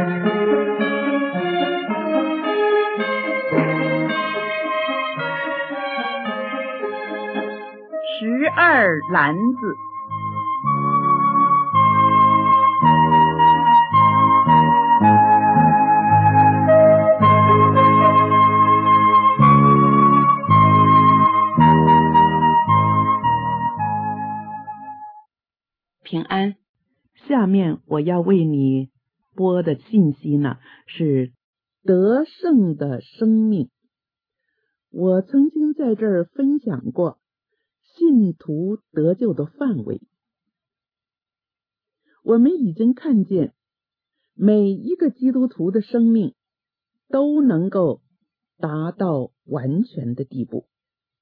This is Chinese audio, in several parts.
12篮子。 平安，下面我要为你播的信息呢，是得胜的生命。我曾经在这儿分享过信徒得救的范围。我们已经看见每一个基督徒的生命都能够达到完全的地步，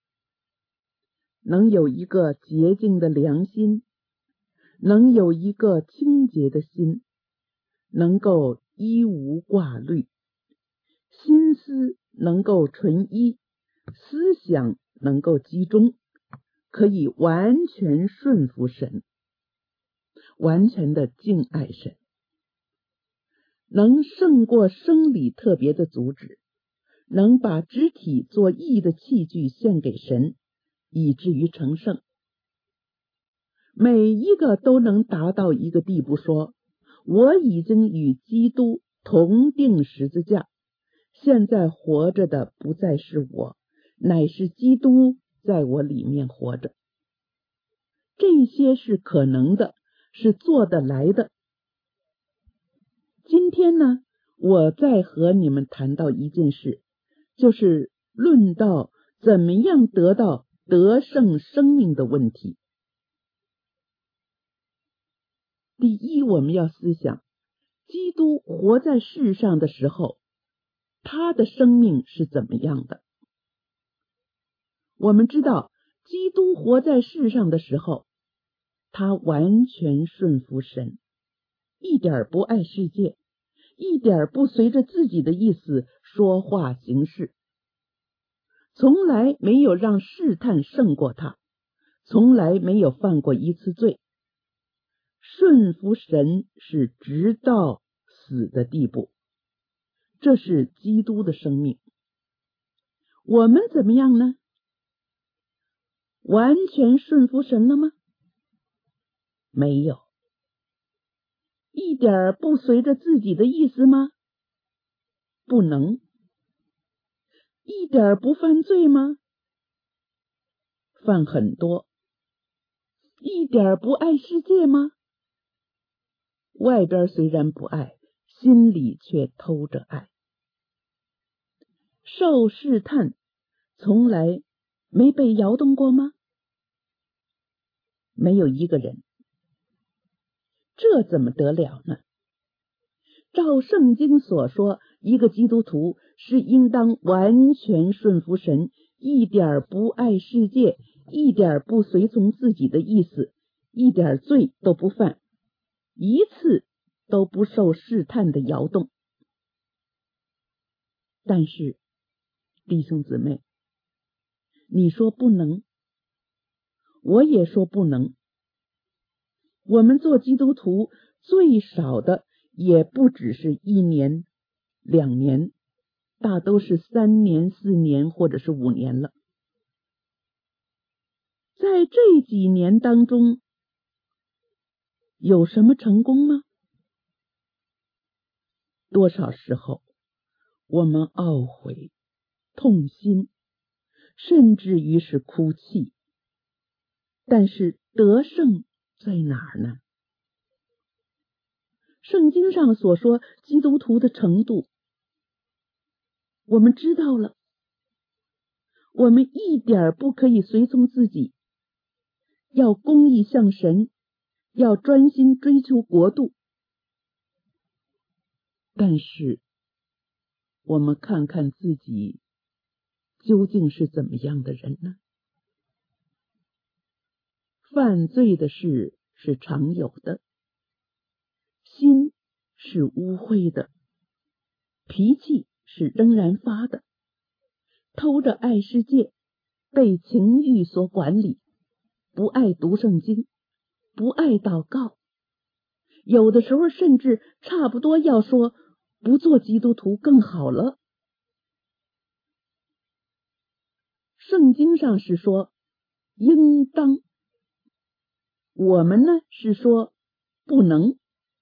能有一个洁净的良心，能有一个清洁的心，能够一无挂虑，心思能够纯一，思想能够集中，可以完全顺服神，完全的敬爱神，能胜过生理特别的阻止，能把肢体做义的器具献给神，以至于成圣。每一个都能达到一个地步，说我已经与基督同定十字架，现在活着的不再是我，乃是基督在我里面活着。这些是可能的，是做得来的。今天呢，我再和你们谈到一件事，就是论到怎么样得到得胜生命的问题。第一，我们要思想基督活在世上的时候，他的生命是怎么样的。我们知道基督活在世上的时候，他完全顺服神，一点不爱世界，一点不随着自己的意思说话行事，从来没有让试探胜过他，从来没有犯过一次罪。顺服神是直到死的地步，这是基督的生命。我们怎么样呢？完全顺服神了吗？没有。一点不随着自己的意思吗？不能。一点不犯罪吗？犯很多。一点不爱世界吗？外边虽然不爱，心里却偷着爱。受试探从来没被摇动过吗？没有一个人。这怎么得了呢？照圣经所说，一个基督徒是应当完全顺服神，一点不爱世界，一点不随从自己的意思，一点罪都不犯，一次都不受试探的摇动。但是弟兄姊妹，你说不能，我也说不能。我们做基督徒最少的也不只是1年2年，大都是3年4年或者是5年了。在这几年当中，有什么成功吗？多少时候我们懊悔、痛心，甚至于是哭泣。但是得胜在哪儿呢？圣经上所说基督徒的程度，我们知道了。我们一点不可以随从自己，要公义向神，要专心追求国度。但是我们看看自己究竟是怎么样的人呢？犯罪的事是常有的，心是污秽的，脾气是仍然发的，偷着爱世界，被情欲所管理，不爱读圣经，不爱祷告，有的时候甚至差不多要说不做基督徒更好了。圣经上是说应当，我们呢是说不能。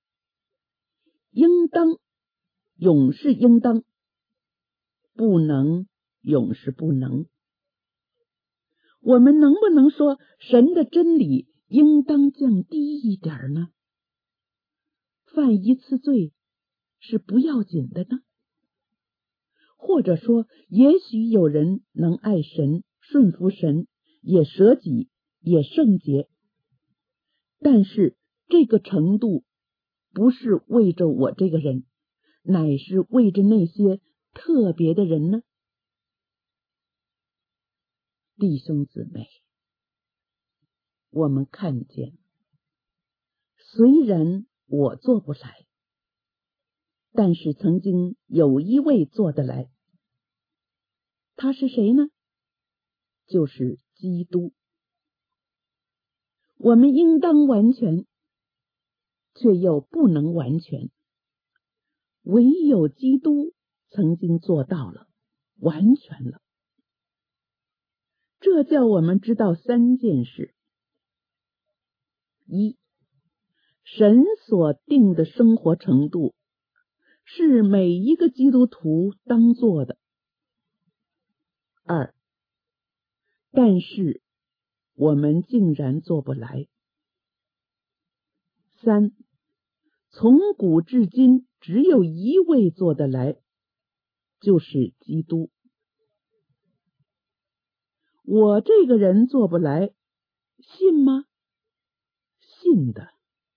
应当永是应当，不能永是不能。我们能不能说神的真理应当降低一点呢？犯一次罪是不要紧的呢？或者说，也许有人能爱神、顺服神，也舍己，也圣洁，但是这个程度不是为着我这个人，乃是为着那些特别的人呢？弟兄姊妹，我们看见，虽然我做不来，但是曾经有一位做得来。他是谁呢？就是基督。我们应当完全，却又不能完全，唯有基督曾经做到了，完全了。这叫我们知道三件事：一，神所定的生活程度是每一个基督徒当做的；二，但是我们竟然做不来；三，从古至今只有一位做得来，就是基督。我这个人做不来，信吗？信的。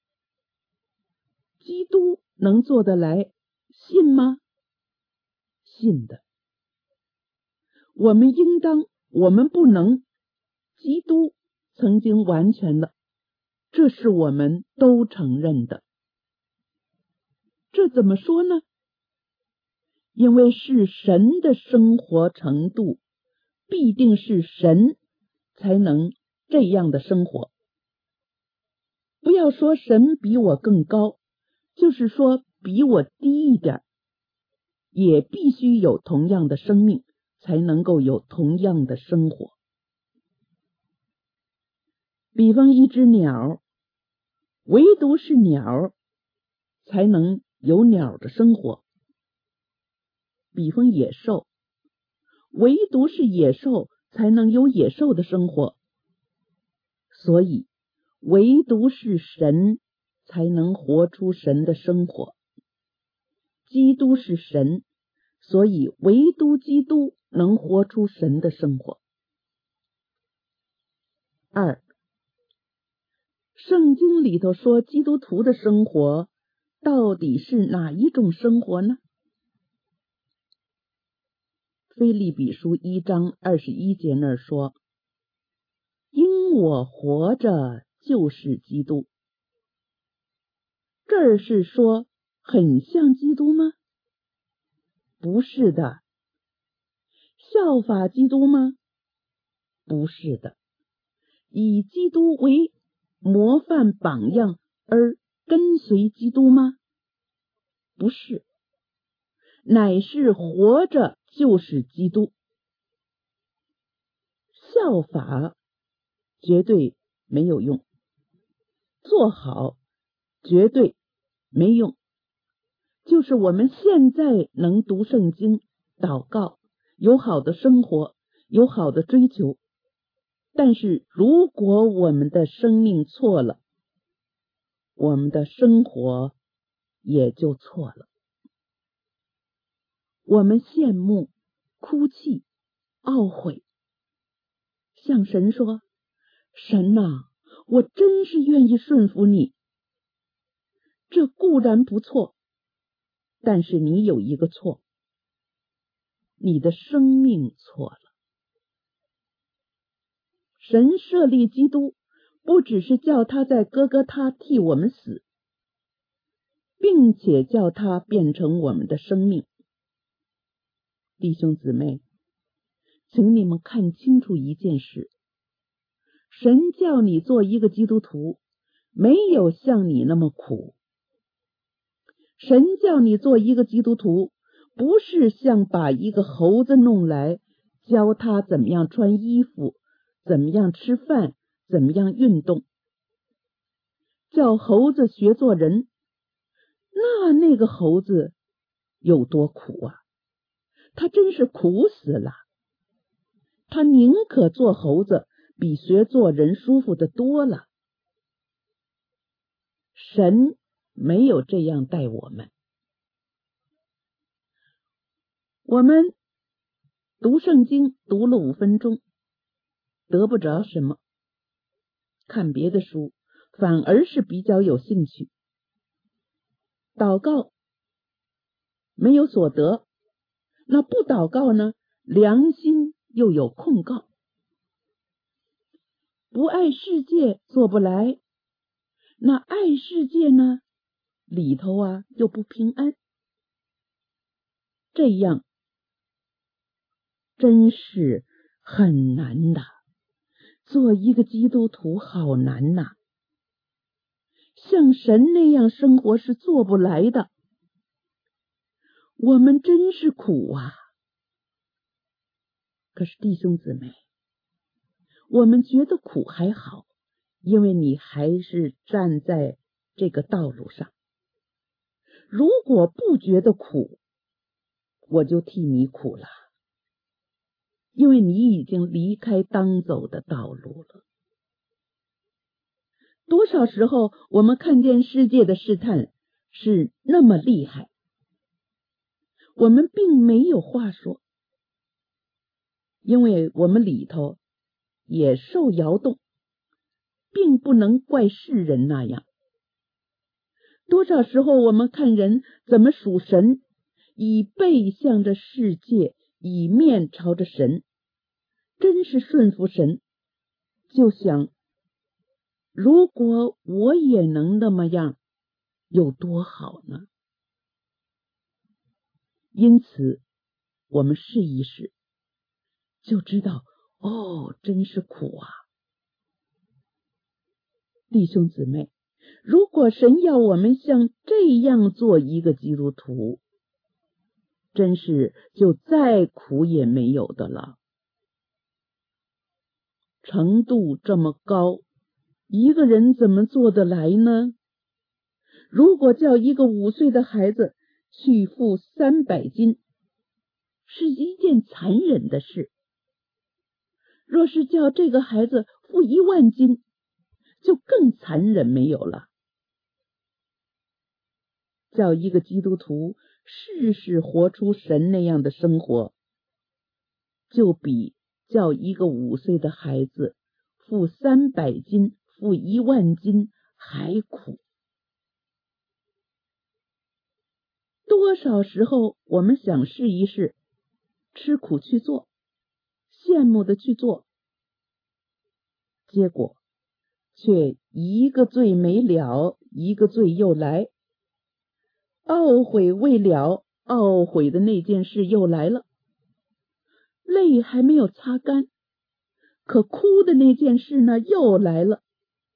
基督能做得来，信吗？信的。我们应当，我们不能，基督曾经完全了，这是我们都承认的。这怎么说呢？因为是神的生活程度，必定是神才能这样的生活。不要说神比我更高，就是说比我低一点，也必须有同样的生命，才能够有同样的生活。比方一只鸟，唯独是鸟才能有鸟的生活。比方野兽，唯独是野兽才能有野兽的生活。所以唯独是神才能活出神的生活。基督是神，所以唯独基督能活出神的生活。二，圣经里头说基督徒的生活到底是哪一种生活呢？腓立比书1章21节那儿说，因我活着就是基督。这儿是说很像基督吗？不是的。效法基督吗？不是的。以基督为模范榜样而跟随基督吗？不是。乃是活着就是基督。效法绝对没有用，做好绝对没用。就是我们现在能读圣经、祷告，有好的生活，有好的追求，但是如果我们的生命错了，我们的生活也就错了。我们羡慕、哭泣、懊悔，向神说，神啊，我真是愿意顺服你。这固然不错，但是你有一个错，你的生命错了。神设立基督，不只是叫他在哥哥他替我们死，并且叫他变成我们的生命。弟兄姊妹，请你们看清楚一件事，神叫你做一个基督徒，没有像你那么苦。 神叫你做一个基督徒，不是像把一个猴子弄来，教他怎么样穿衣服，怎么样吃饭，怎么样运动。叫猴子学做人，那个猴子有多苦啊？他真是苦死了。他宁可做猴子，比学做人舒服的多了。神没有这样待我们。我们读圣经读了5分钟，得不着什么，看别的书反而是比较有兴趣。祷告没有所得，那不祷告呢，良心又有控告。不爱世界做不来，那爱世界呢，里头又不平安。这样真是很难的，做一个基督徒好难呐，像神那样生活是做不来的。我们真是苦啊。可是弟兄姊妹，我们觉得苦还好，因为你还是站在这个道路上。如果不觉得苦，我就替你苦了，因为你已经离开当走的道路了。多少时候我们看见世界的试探是那么厉害，我们并没有话说，因为我们里头也受摇动，并不能怪世人那样。多少时候我们看人怎么属神，以背向着世界，以面朝着神，真是顺服神，就想如果我也能那么样，有多好呢？因此我们试一试，就知道真是苦啊。弟兄姊妹，如果神要我们像这样做一个基督徒，真是就再苦也没有的了。程度这么高，一个人怎么做得来呢？如果叫一个5岁的孩子去负300斤，是一件残忍的事。若是叫这个孩子负1万斤，就更残忍没有了。叫一个基督徒试试活出神那样的生活，就比叫一个5岁的孩子负300斤、负1万斤还苦。多少时候我们想试一试，吃苦去做，羡慕的去做，结果却一个罪没了，一个罪又来，懊悔未了，懊悔的那件事又来了，泪还没有擦干，可哭的那件事呢又来了。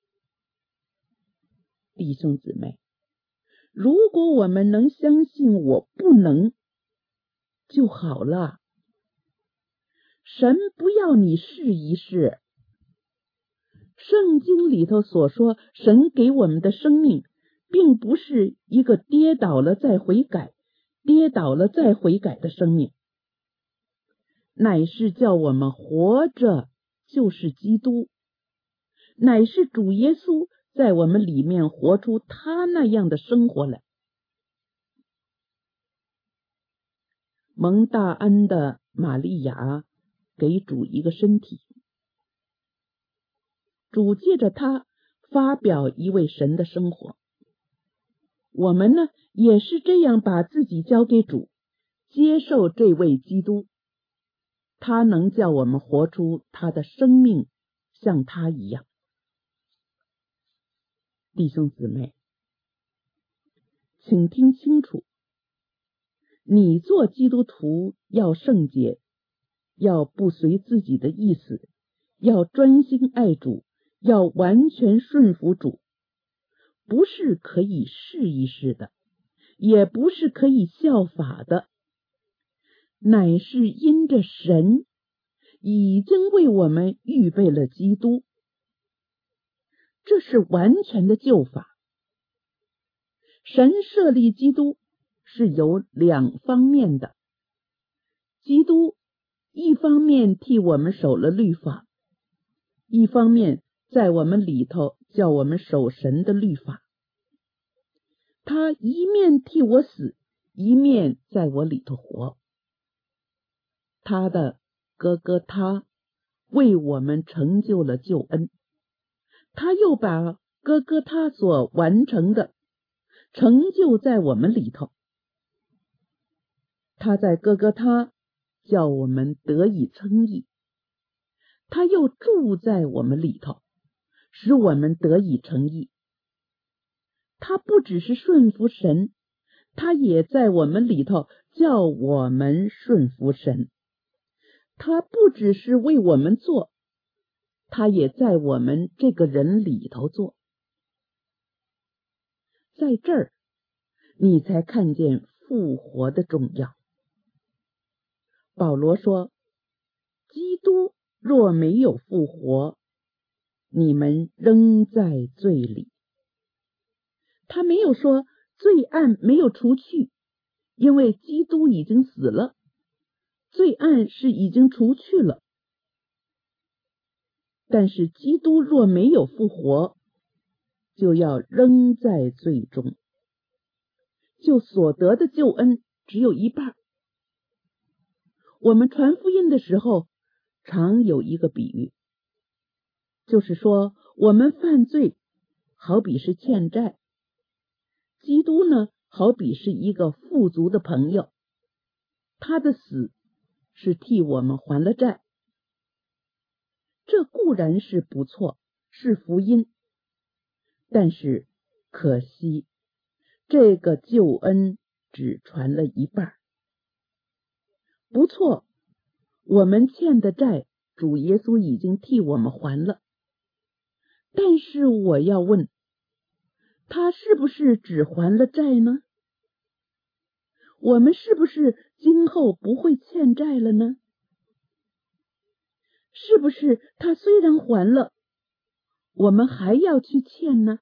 弟兄姊妹，如果我们能相信我不能就好了，神不要你试一试。圣经里头所说，神给我们的生命并不是一个跌倒了再悔改，跌倒了再悔改的生命，乃是叫我们活着就是基督，乃是主耶稣在我们里面活出他那样的生活来。蒙大恩的玛利亚给主一个身体，主借着他发表一位神的生活。我们呢，也是这样把自己交给主，接受这位基督，他能叫我们活出他的生命，像他一样。弟兄姊妹，请听清楚，你做基督徒要圣洁，要不随自己的意思，要专心爱主，要完全顺服主，不是可以试一试的， 也不是可以效法的，乃是因着神已经为我们预备了基督，这是完全的救法。神设立基督是有两方面的，基督一方面替我们守了律法，一方面在我们里头叫我们守神的律法。他一面替我死，一面在我里头活。他的哥哥他为我们成就了救恩，他又把哥哥他所完成的成就在我们里头。他在哥哥他叫我们得以称义，他又住在我们里头，使我们得以称义。他不只是顺服神，他也在我们里头叫我们顺服神。他不只是为我们做，他也在我们这个人里头做。在这儿，你才看见复活的重要。保罗说，基督若没有复活，你们仍在罪里。他没有说罪案没有除去，因为基督已经死了，罪案是已经除去了。但是基督若没有复活，就要仍在罪中，就所得的救恩只有一半。我们传福音的时候常有一个比喻，就是说我们犯罪好比是欠债，基督呢好比是一个富足的朋友，他的死是替我们还了债。这固然是不错，是福音，但是可惜这个救恩只传了一半。不错，我们欠的债主耶稣已经替我们还了，但是我要问，他是不是只还了债呢？我们是不是今后不会欠债了呢？是不是他虽然还了，我们还要去欠呢？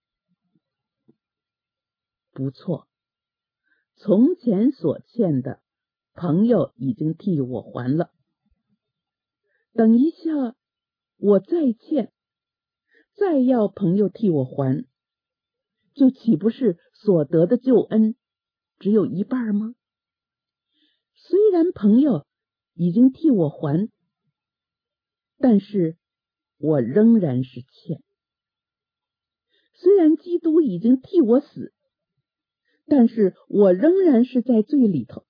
不错，从前所欠的，朋友已经替我还了。等一下我再欠，再要朋友替我还，就岂不是所得的救恩只有一半吗？虽然朋友已经替我还，但是我仍然是欠。虽然基督已经替我死，但是我仍然是在罪里头。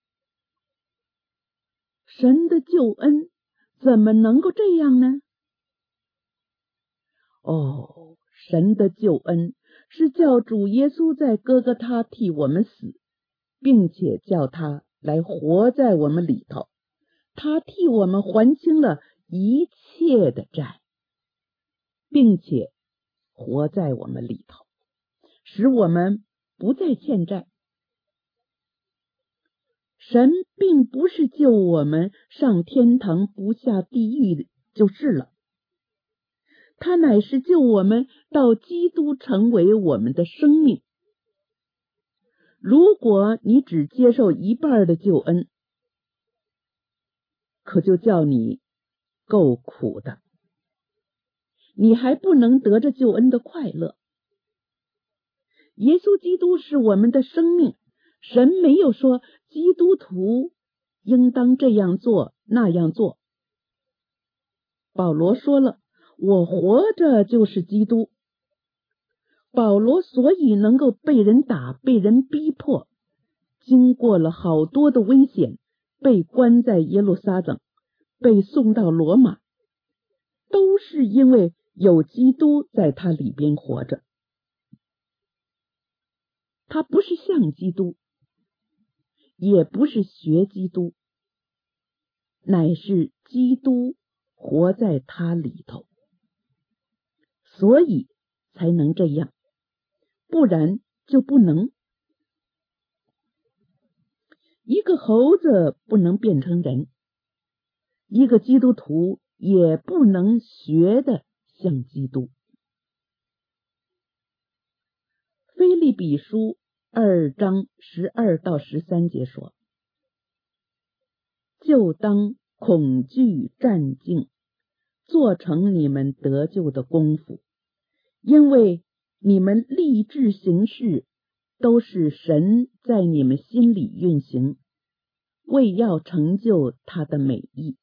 神的救恩怎么能够这样呢？哦，神的救恩是叫主耶稣在哥哥他替我们死，并且叫他来活在我们里头。他替我们还清了一切的债，并且活在我们里头，使我们不再欠债。神并不是救我们上天堂不下地狱就是了，他乃是救我们到基督成为我们的生命。如果你只接受一半的救恩，可就叫你够苦的，你还不能得着救恩的快乐。耶稣基督是我们的生命，神没有说基督徒应当这样做那样做。保罗说了，我活着就是基督。保罗所以能够被人打，被人逼迫，经过了好多的危险，被关在耶路撒冷，被送到罗马，都是因为有基督在他里边活着。他不是像基督，也不是学基督，乃是基督活在他里头，所以才能这样，不然就不能。 一个猴子不能变成人，一个基督徒也不能学得像基督。腓立比书2章12到13节说，就当恐惧战兢，做成你们得救的功夫，因为你们立志行事，都是神在你们心里运行，为要成就他的美意。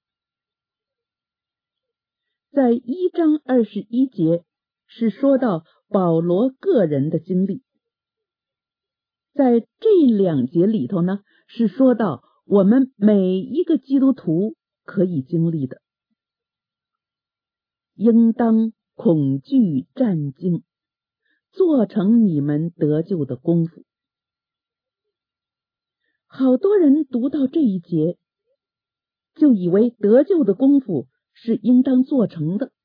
在1章21节是说到保罗个人的经历，在这2节里头呢，是说到我们每一个基督徒可以经历的。应当恐惧战兢，做成你们得救的功夫。好多人读到这一节，就以为得救的功夫是应当做成的，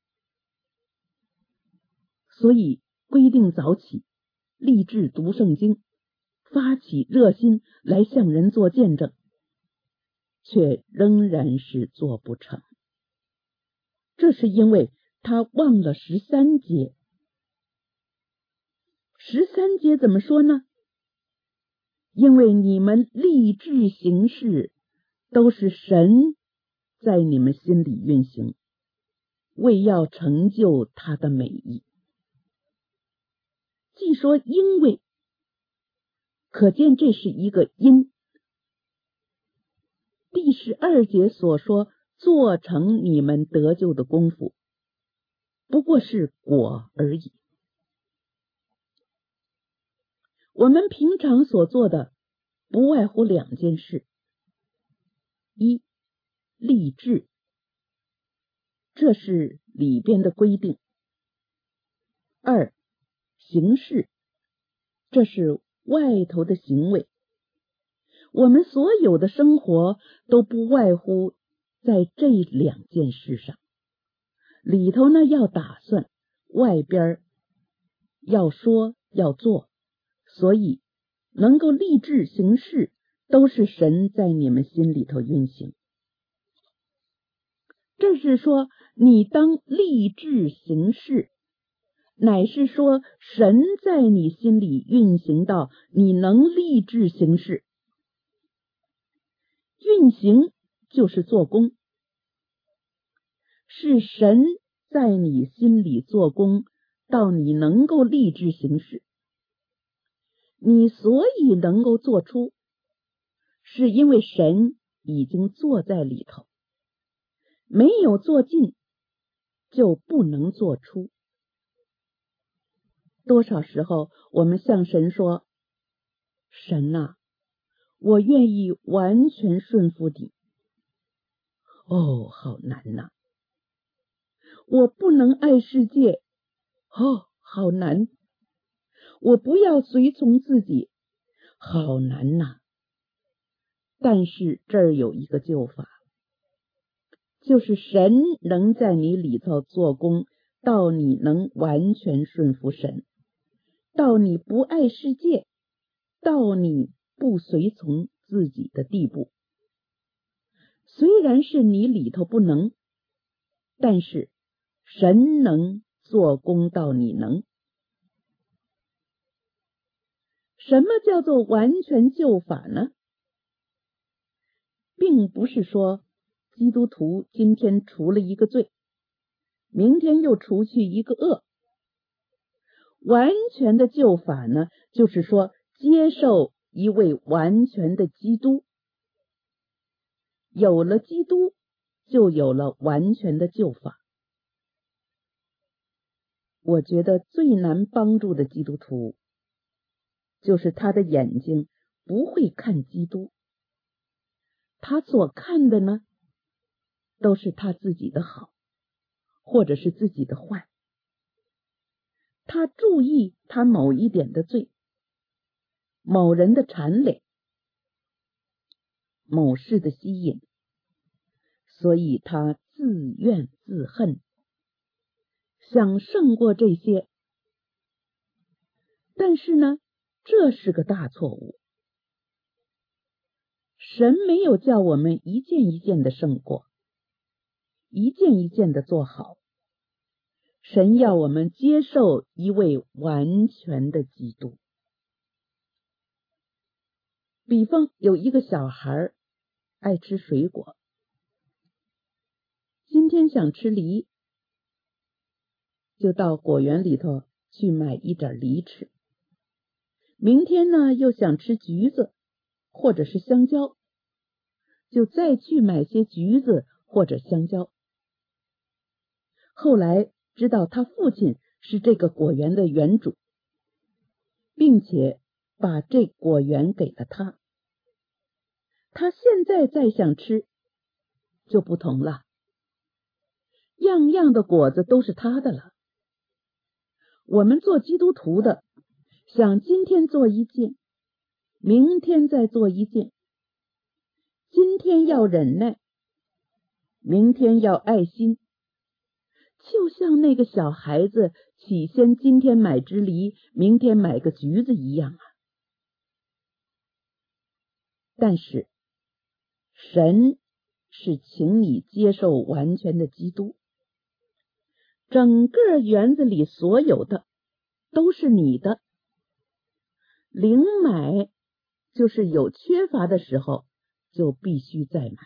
所以规定早起，立志读圣经，发起热心来向人做见证，却仍然是做不成。这是因为他忘了13节。13节怎么说呢？因为你们立志行事，都是神在你们心里运行，为要成就他的美意。既说因为，可见这是一个因。第12节所说做成你们得救的功夫，不过是果而已。我们平常所做的不外乎2件事：一，立志，这是里边的规定；二，行事，这是外头的行为。我们所有的生活都不外乎在这2件事上，里头呢要打算，外边要说要做，所以能够立志行事，都是神在你们心里头运行。这是说你当立志行事，乃是说神在你心里运行到你能立志行事。运行就是做工，是神在你心里做工，到你能够立志行事。你所以能够做出，是因为神已经做在里头，没有做尽就不能做出。多少时候我们向神说，神啊，我愿意完全顺服你。哦，好难呐！我不能爱世界，哦，好难！我不要随从自己，好难呐！但是这儿有一个救法，就是神能在你里头做工，到你能完全顺服神，到你不爱世界，到你不随从自己的地步。虽然是你里头不能，但是神能做工到你能。什么叫做完全救法呢？并不是说基督徒今天除了一个罪，明天又除去一个恶。完全的救法呢，就是说接受一位完全的基督。有了基督，就有了完全的救法。我觉得最难帮助的基督徒，就是他的眼睛不会看基督，他所看的呢，都是他自己的好，或者是自己的坏。他注意他某一点的罪，某人的缠累，某事的吸引，所以他自怨自恨，想胜过这些。但是呢，这是个大错误。 神没有叫我们一件一件的胜过，一件一件的做好。神要我们接受一位完全的基督。比方有一个小孩爱吃水果，今天想吃梨，就到果园里头去买一点梨吃。明天呢，又想吃橘子或者是香蕉，就再去买些橘子或者香蕉。后来知道他父亲是这个果园的园主，并且把这果园给了他。他现在再想吃就不同了，样样的果子都是他的了。我们做基督徒的，想今天做一件，明天再做一件，今天要忍耐，明天要爱心，就像那个小孩子起先今天买只梨，明天买个橘子一样啊。但是神是请你接受完全的基督，整个园子里所有的都是你的。零买就是有缺乏的时候就必须再买。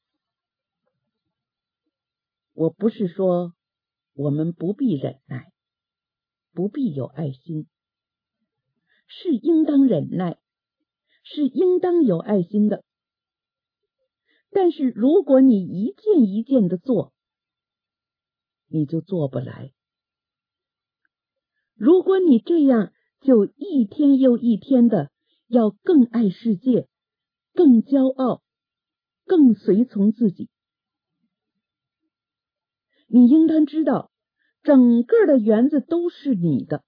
我不是说我们不必忍耐，不必有爱心，是应当忍耐，是应当有爱心的。但是如果你一件一件的做，你就做不来。如果你这样，就一天又一天的要更爱世界，更骄傲，更随从自己。你应当知道，整个的园子都是你的。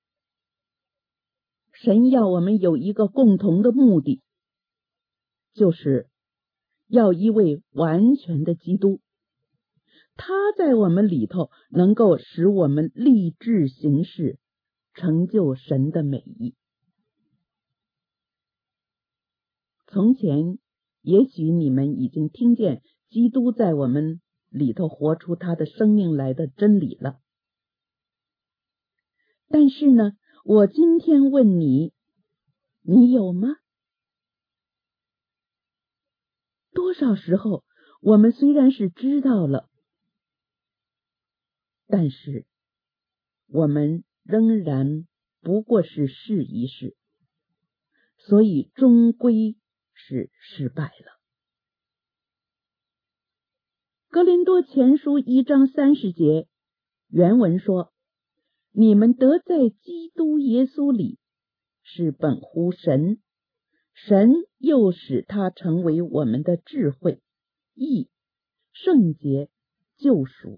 神要我们有一个共同的目的，就是要一位完全的基督，他在我们里头能够使我们立志行事，成就神的美意。从前也许你们已经听见基督在我们里头活出他的生命来的真理了，但是呢，我今天问你，你有吗？多少时候我们虽然是知道了，但是我们仍然不过是试一试，所以终归是失败了。哥林多前书1章30节原文说，你们得在基督耶稣里是本乎神，神又使他成为我们的智慧、义、圣洁、救赎。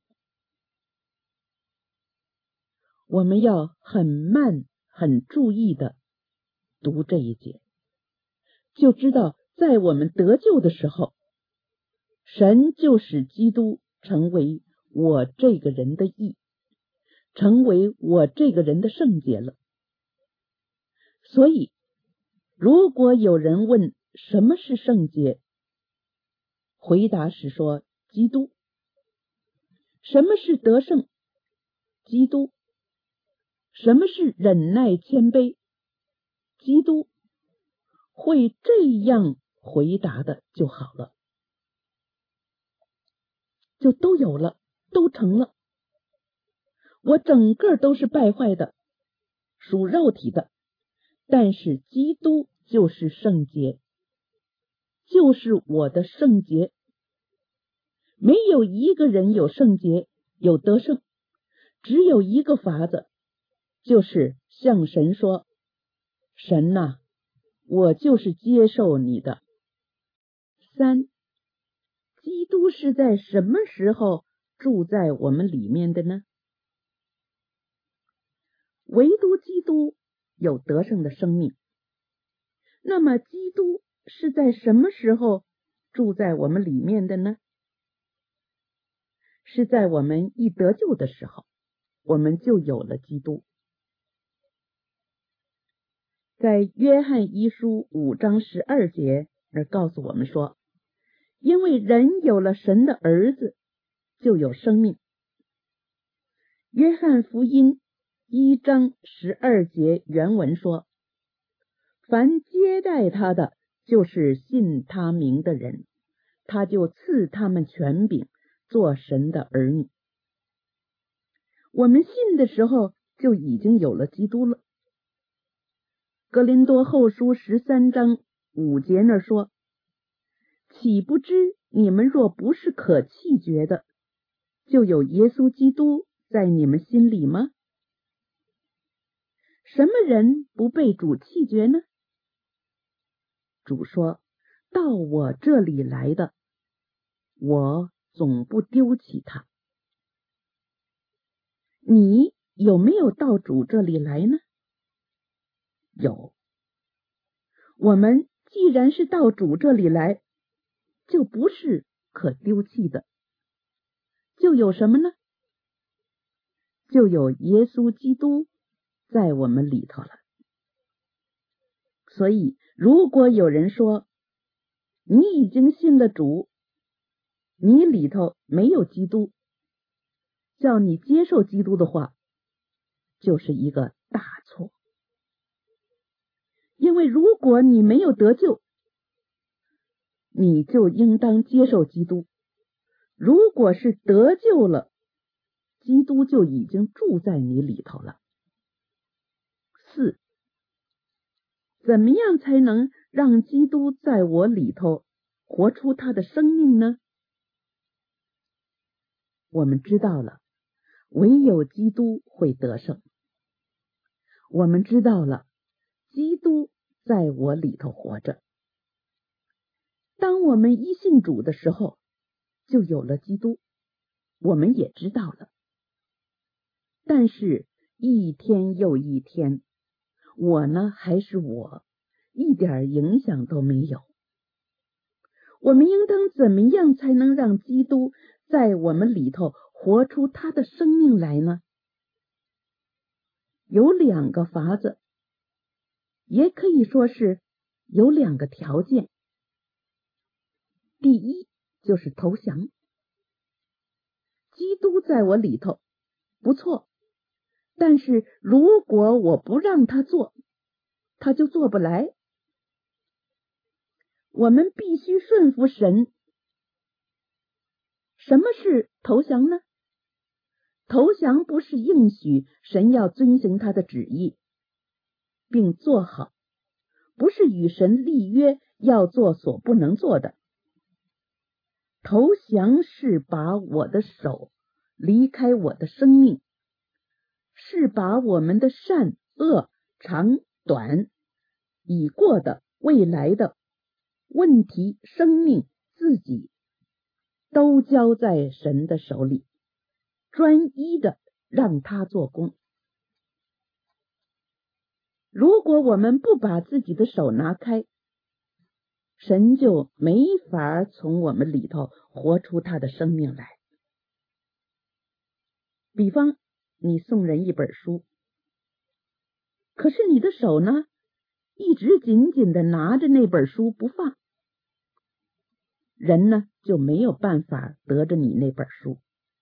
我们要很慢很注意的读这一节，就知道在我们得救的时候，神就使基督成为我这个人的义，成为我这个人的圣洁了。所以如果有人问什么是圣洁，回答是说基督。什么是得胜？基督。什么是忍耐谦卑？基督。会这样回答的就好了，就都有了，都成了。我整个都是败坏的，属肉体的，但是基督就是圣洁，就是我的圣洁。没有一个人有圣洁，有得胜，只有一个法子，就是向神说，神哪，我就是接受你的。3，基督是在什么时候住在我们里面的呢？唯独基督有得胜的生命。那么基督是在什么时候住在我们里面的呢？是在我们一得救的时候，我们就有了基督。在约翰一书5章12节告诉我们说， 因为人有了神的儿子，就有生命。约翰福音1章12节原文说，凡接待他的，就是信他名的人，他就赐他们权柄，做神的儿女。我们信的时候就已经有了基督了。哥林多后书13章5节那说，岂不知你们若不是可弃绝的，就有耶稣基督在你们心里吗？什么人不被主弃绝呢？主说，到我这里来的，我总不丢弃他。你有没有到主这里来呢？有。我们既然是到主这里来，就不是可丢弃的，就有什么呢？就有耶稣基督在我们里头了。所以如果有人说你已经信了主，你里头没有基督，叫你接受基督的话，就是一个大错。因为如果你没有得救，你就应当接受基督。如果是得救了，基督就已经住在你里头了。4，怎么样才能让基督在我里头活出他的生命呢？我们知道了，唯有基督会得胜。我们知道了，基督在我里头活着。当我们一信主的时候，就有了基督，我们也知道了。但是一天又一天，我呢还是我，一点影响都没有。我们应当怎么样才能让基督在我们里头活出他的生命来呢？有2个法子，也可以说是有2个条件。第一就是投降。基督在我里头，不错，但是如果我不让他做，他就做不来。我们必须顺服神。什么是投降呢？投降不是应许神要遵行他的旨意，并做好，不是与神立约要做所不能做的。投降是把我的手离开我的生命，是把我们的善恶长短已过的未来的问题生命自己都交在神的手里，专一的让他做工。如果我们不把自己的手拿开，神就没法从我们里头活出他的生命来。比方你送人一本书，可是你的手呢，一直紧紧的拿着那本书不放，人呢就没有办法得着你那本书。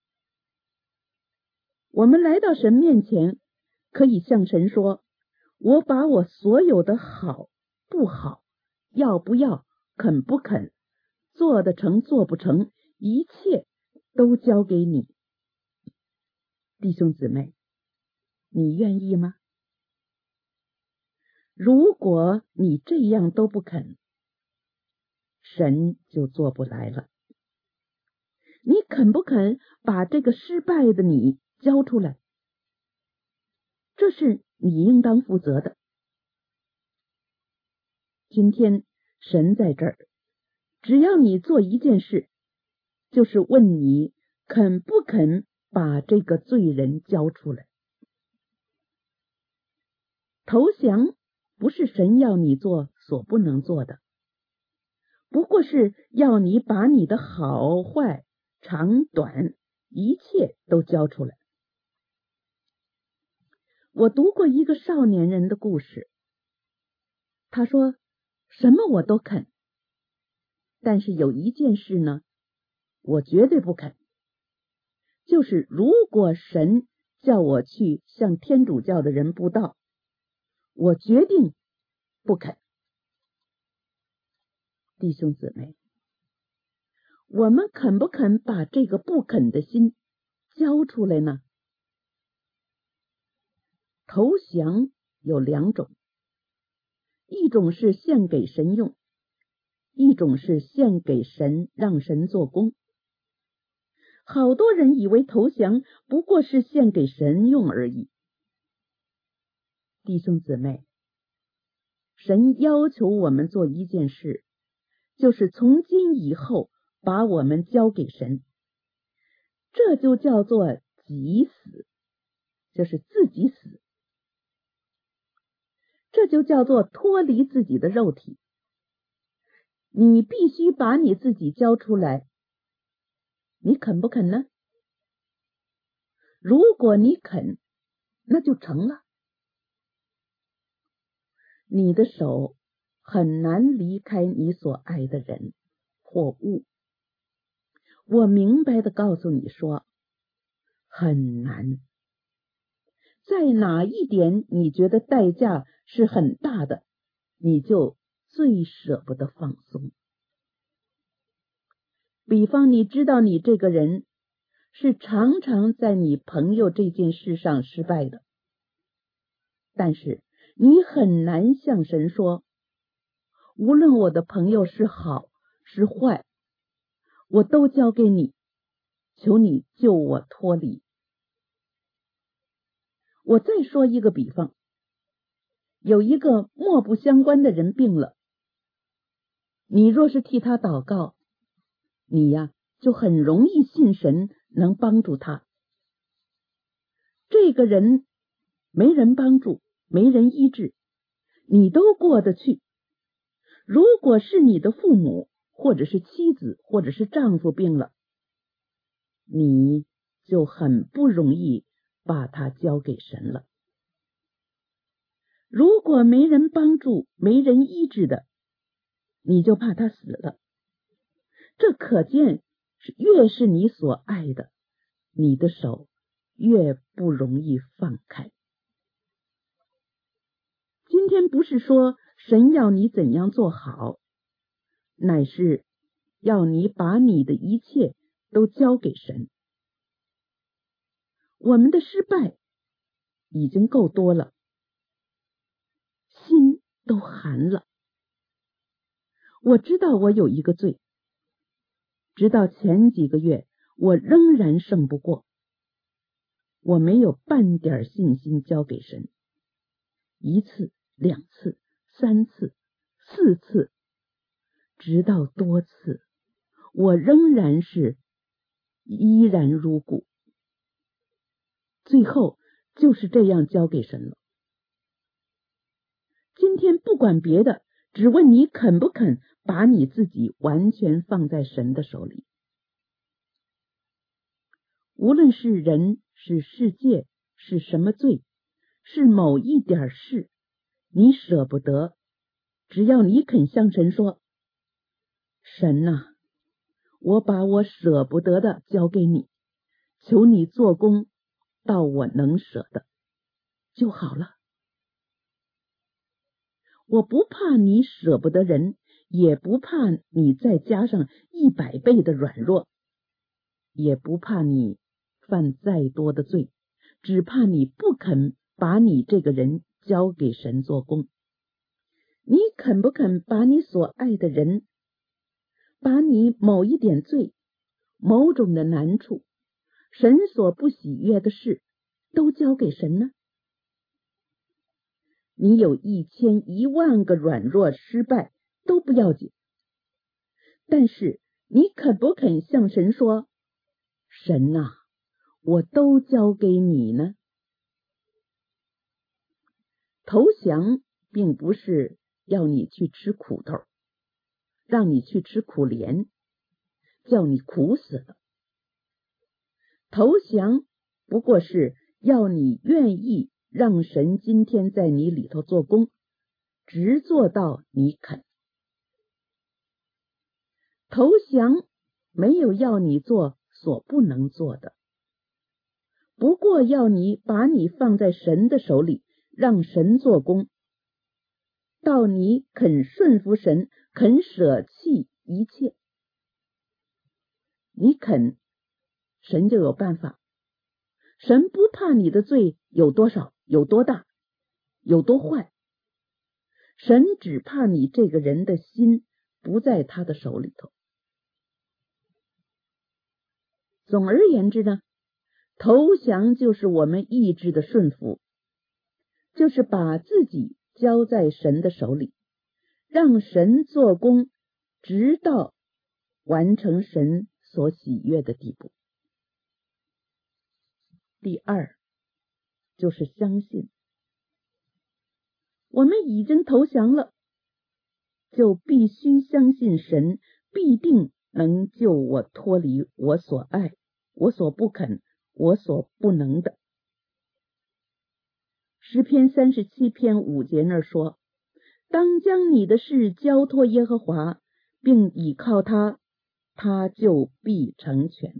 我们来到神面前，可以向神说，我把我所有的好不好，要不要，肯不肯，做得成做不成，一切都交给你。弟兄姊妹，你愿意吗？如果你这样都不肯，神就做不来了。你肯不肯把这个失败的你交出来？这是你应当负责的。今天神在这儿，只要你做一件事，就是问你肯不肯把这个罪人交出来。投降不是神要你做所不能做的，不过是要你把你的好坏长短一切都交出来。我读过一个少年人的故事，他说什么我都肯， 但是有一件事呢，我绝对不肯，就是如果神叫我去向天主教的人布道，我决定不肯。弟兄姊妹，我们肯不肯把这个不肯的心交出来呢？投降有两种，一种是献给神用，一种是献给神让神做工。好多人以为投降不过是献给神用而已。弟兄姊妹，神要求我们做一件事，就是从今以后把我们交给神，这就叫做己死，就是自己死，这就叫做脱离自己的肉体。你必须把你自己交出来，你肯不肯呢？如果你肯，那就成了。你的手很难离开你所爱的人或物。我明白地告诉你说，很难。在哪一点你觉得代价是很大的，你就最舍不得放松。比方你知道你这个人是常常在你朋友这件事上失败的，但是你很难向神说，无论我的朋友是好是坏，我都交给你，求你救我脱离。我再说一个比方，有一个莫不相关的人病了，你若是替他祷告，你呀就很容易信神能帮助他。这个人没人帮助，没人医治，你都过得去。如果是你的父母，或者是妻子，或者是丈夫病了，你就很不容易把他交给神了。如果没人帮助，没人医治的，你就怕他死了。这可见越是你所爱的，你的手越不容易放开。今天不是说神要你怎样做好，乃是要你把你的一切都交给神。我们的失败已经够多了，心都寒了。我知道我有一个罪，直到前几个月我仍然胜不过，我没有半点信心交给神。一次、两次、三次、四次，直到多次，我仍然是依然如故。最后就是这样交给神了。今天不管别的，只问你肯不肯把你自己完全放在神的手里。无论是人，是世界，是什么罪，是某一点事，你舍不得，只要你肯向神说，神啊，我把我舍不得的交给你，求你做工到我能舍的就好了。我不怕你舍不得人，也不怕你再加上100倍的软弱，也不怕你犯再多的罪，只怕你不肯把你这个人交给神做工。你肯不肯把你所爱的人，把你某一点罪，某种的难处，神所不喜悦的事都交给神呢？你有1000、10000个软弱失败都不要紧，但是你肯不肯向神说，神啊，我都交给你呢？投降并不是要你去吃苦头，让你去吃苦莲，叫你苦死了。投降不过是要你愿意让神今天在你里头做工，直做到你肯。 投降没有要你做所不能做的，不过要你把你放在神的手里，让神做工，到你肯顺服神，肯舍弃一切，你肯，神就有办法。神不怕你的罪有多少，有多大，有多坏，神只怕你这个人的心不在他的手里头。总而言之呢，投降就是我们意志的顺服，就是把自己交在神的手里，让神做工，直到完成神所喜悦的地步。第二，就是相信。我们已经投降了，就必须相信神必定能救我脱离我所爱、我所不肯、我所不能的。诗篇37篇5节那儿说，当将你的事交托耶和华，并倚靠他，他就必成全。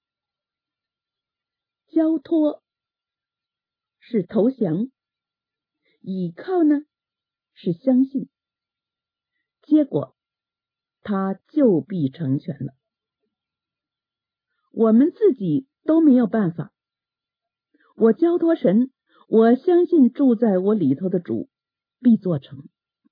交托是投降，倚靠呢是相信，结果他就必成全了。我们自己都没有办法，我交托神，我相信住在我里头的主必做成。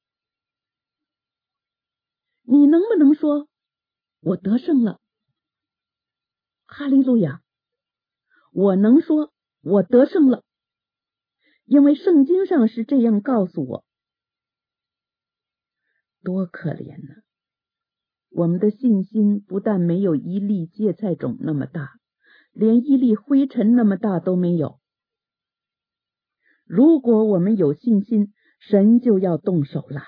你能不能说我得胜了？哈利路亚！我能说我得胜了，因为圣经上是这样告诉我。多可怜呢！我们的信心不但没有一粒芥菜种那么大，连一粒灰尘那么大都没有。如果我们有信心，神就要动手了。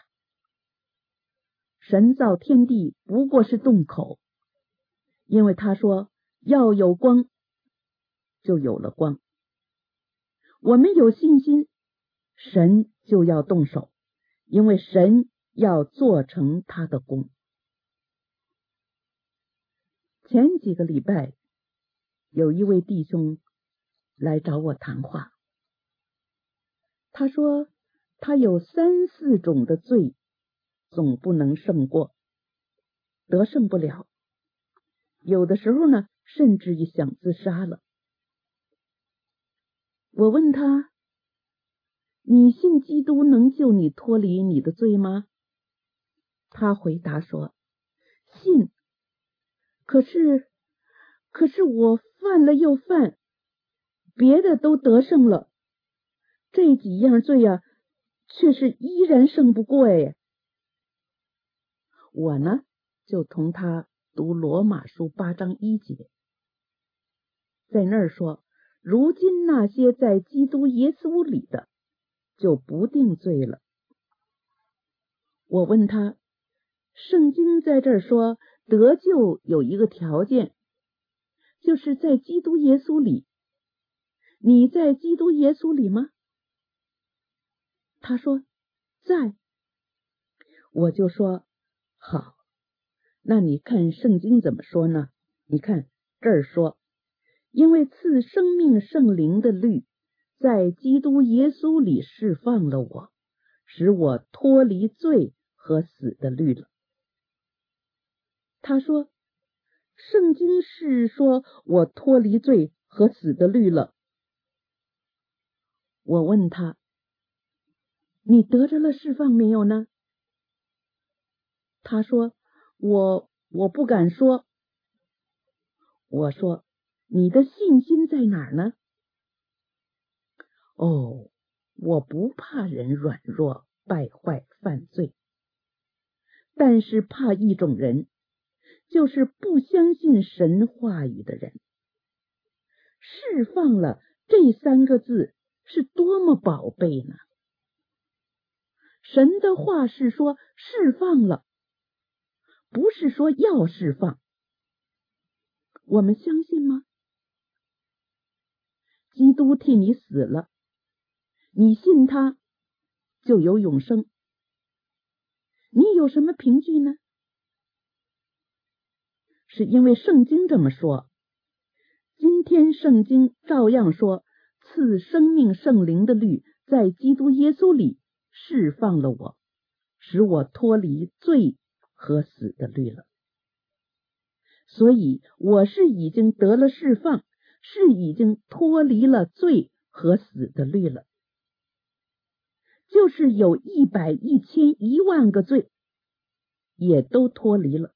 神造天地不过是动口，因为他说要有光，就有了光。我们有信心，神就要动手，因为神要做成他的工。前几个礼拜，有一位弟兄来找我谈话，他说他有3、4种的罪总不能胜过，得胜不了，有的时候呢甚至于想自杀了。我问他，你信基督能救你脱离你的罪吗？他回答说，信，可是我犯了又犯，别的都得胜了，这几样罪啊却是依然胜不过耶。我呢就同他读罗马书8章1节，在那儿说，如今那些在基督耶稣里的就不定罪了。我问他，圣经在这儿说得救有一个条件，就是在基督耶稣里，你在基督耶稣里吗？他说在。我就说好，那你看圣经怎么说呢？你看这儿说，因为赐生命圣灵的律在基督耶稣里释放了我，使我脱离罪和死的律了。他说圣经是说我脱离罪和死的律了。我问他，你得着了释放没有呢？他说我不敢说。我说你的信心在哪儿呢？哦，我不怕人软弱败坏犯罪，但是怕一种人，就是不相信神话语的人。释放了这3个字是多么宝贝呢？神的话是说释放了，不是说要释放。我们相信吗？基督替你死了，你信他就有永生。你有什么凭据呢？ 是因为圣经这么说。今天圣经照样说，赐生命圣灵的律在基督耶稣里释放了我，使我脱离罪和死的律了。所以我是已经得了释放，是已经脱离了罪和死的律了。就是有100、1000、10000个罪也都脱离了。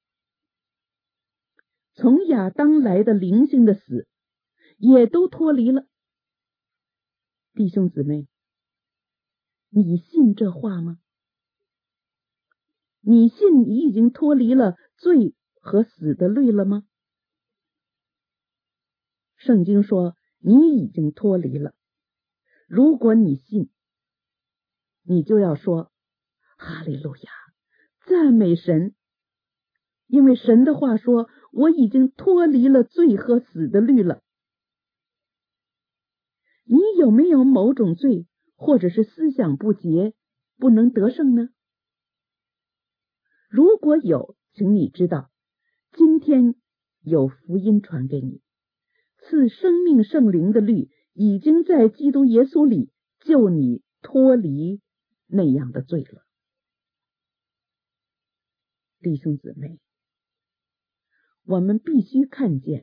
从亚当来的灵性的死也都脱离了。弟兄姊妹，你信这话吗？你信你已经脱离了罪和死的律了吗？圣经说你已经脱离了。如果你信，你就要说哈利路亚，赞美神，因为神的话说我已经脱离了罪和死的律了。你有没有某种罪或者是思想不洁不能得胜呢？如果有，请你知道今天有福音传给你，赐生命圣灵的律已经在基督耶稣里救你脱离那样的罪了。弟兄姊妹，我们必须看见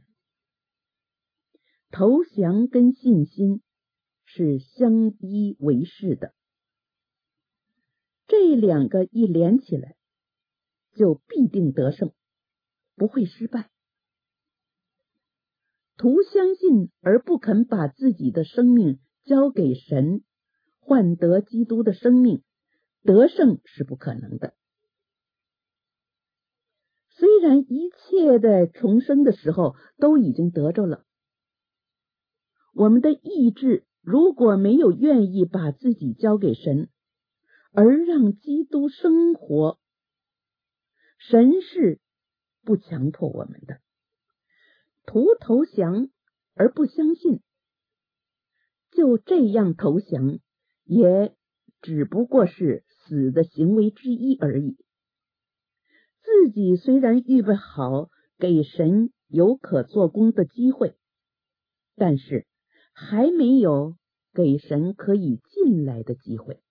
投降跟信心是相依为是的，这2个一连起来就必定得胜，不会失败。徒相信而不肯把自己的生命交给神，换得基督的生命，得胜是不可能的。虽然一切的重生的时候都已经得着了，我们的意志如果没有愿意把自己交给神，而让基督生活，神是不强迫我们的。徒投降而不相信，就这样投降，也只不过是死的行为之一而已。自己虽然预备好给神有可做工的机会，但是还没有给神可以进来的机会。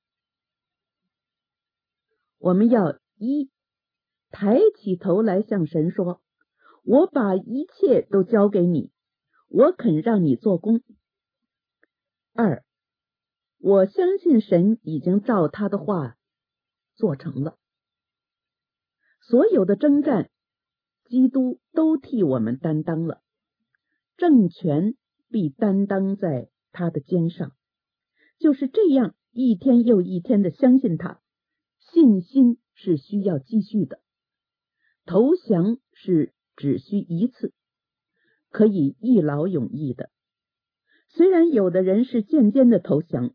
我们要抬起头来向神说，我把一切都交给你，我肯让你做工。2，我相信神已经照他的话做成了。所有的征战，基督都替我们担当了，政权必担当在他的肩上。就是这样一天又一天的相信他，信心是需要继续的，投降是只需一次，可以一劳永逸的。虽然有的人是渐渐的投降，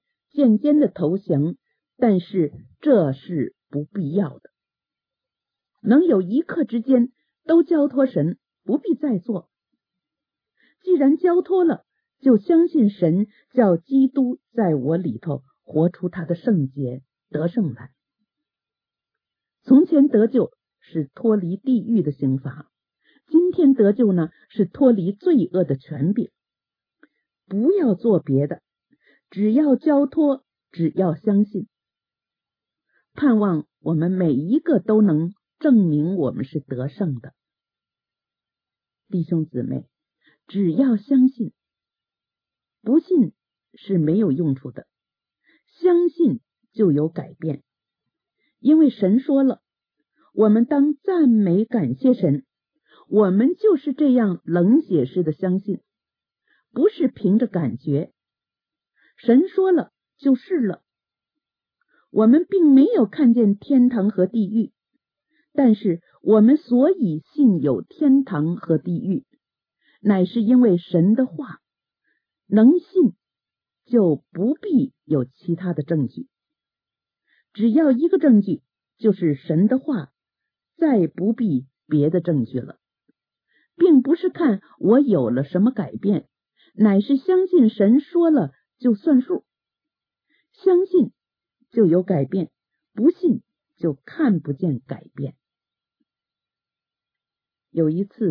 但是这是不必要的。能有一刻之间都交托神，不必再做。既然交托了，就相信神叫基督在我里头活出他的圣洁，得胜来。从前得救是脱离地狱的刑罚，今天得救呢，是脱离罪恶的权柄。不要做别的，只要交托，只要相信。盼望我们每一个都能证明我们是得胜的。弟兄姊妹，只要相信，不信是没有用处的，相信就有改变。因为神说了，我们当赞美感谢神，我们就是这样冷血式的相信，不是凭着感觉。神说了就是了。我们并没有看见天堂和地狱，但是我们所以信有天堂和地狱，乃是因为神的话，能信就不必有其他的证据，只要一个证据，就是神的话，再不必别的证据了。并不是看我有了什么改变，乃是相信神说了就算数，相信就有改变，不信就看不见改变。有一次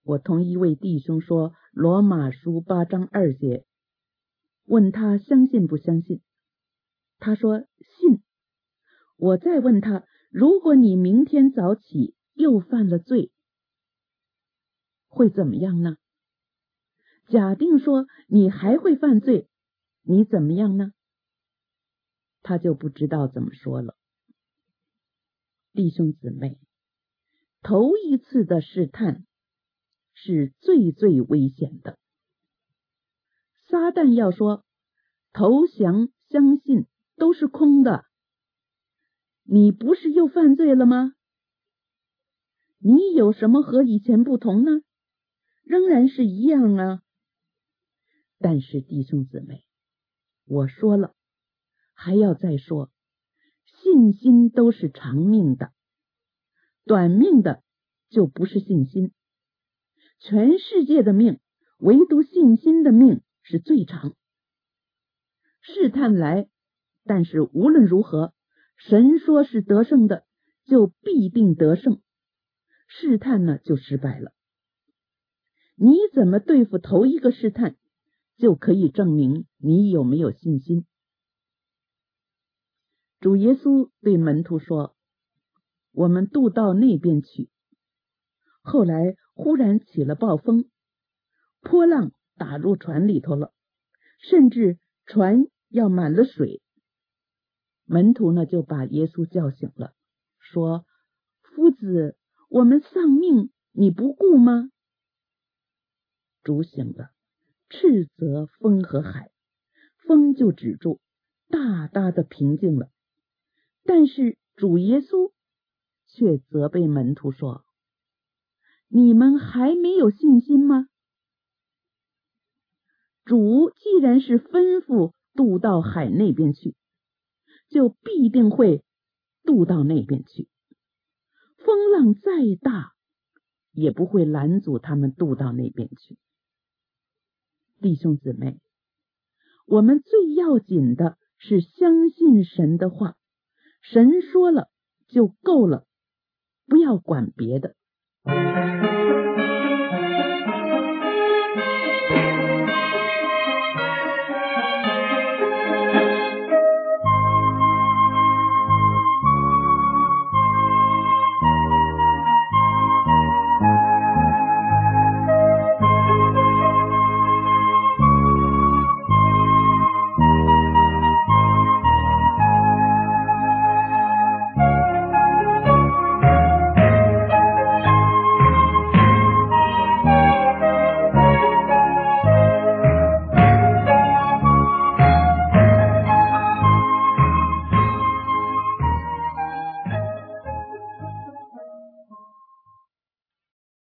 我同一位弟兄说罗马书8章2节，问他相信不相信，他说信。我再问他，如果你明天早起又犯了罪，会怎么样呢？假定说你还会犯罪，你怎么样呢？他就不知道怎么说了。弟兄姊妹，头一次的试探是最危险的。撒旦要说投降相信都是空的，你不是又犯罪了吗？你有什么和以前不同呢？仍然是一样啊。但是弟兄姊妹，我说了还要再说，信心都是长命的，短命的就不是信心。全世界的命，唯独信心的命是最长。试探来，但是无论如何，神说是得胜的，就必定得胜。试探呢，就失败了。你怎么对付头一个试探，就可以证明你有没有信心。主耶稣对门徒说，我们渡到那边去。后来忽然起了暴风，波浪打入船里头了，甚至船要满了水。门徒呢就把耶稣叫醒了，说，夫子，我们丧命，你不顾吗？主醒了，斥责风和海，风就止住，大大的平静了。但是主耶稣却责备门徒说，你们还没有信心吗？主既然是吩咐渡到海那边去，就必定会渡到那边去。风浪再大，也不会拦阻他们渡到那边去。弟兄姊妹，我们最要紧的是相信神的话，神说了就够了，不要管别的。